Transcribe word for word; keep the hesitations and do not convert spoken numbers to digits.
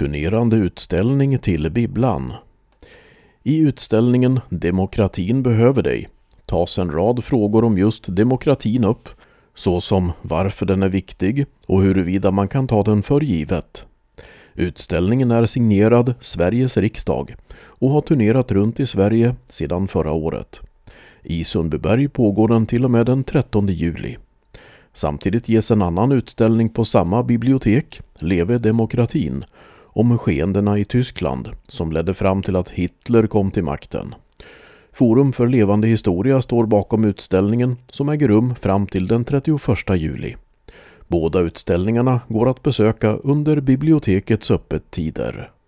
turnerande utställning till Bibblan. I utställningen Demokratin behöver dig tas en rad frågor om just demokratin upp, såsom varför den är viktig och huruvida man kan ta den för givet. Utställningen är signerad Sveriges riksdag och har turnerat runt i Sverige sedan förra året. I Sundbyberg pågår den till och med den trettonde juli. Samtidigt ges en annan utställning på samma bibliotek, Leve demokratin, om skeendena i Tyskland som ledde fram till att Hitler kom till makten. Forum för levande historia står bakom utställningen som äger rum fram till den trettioförsta juli. Båda utställningarna går att besöka under bibliotekets öppettider.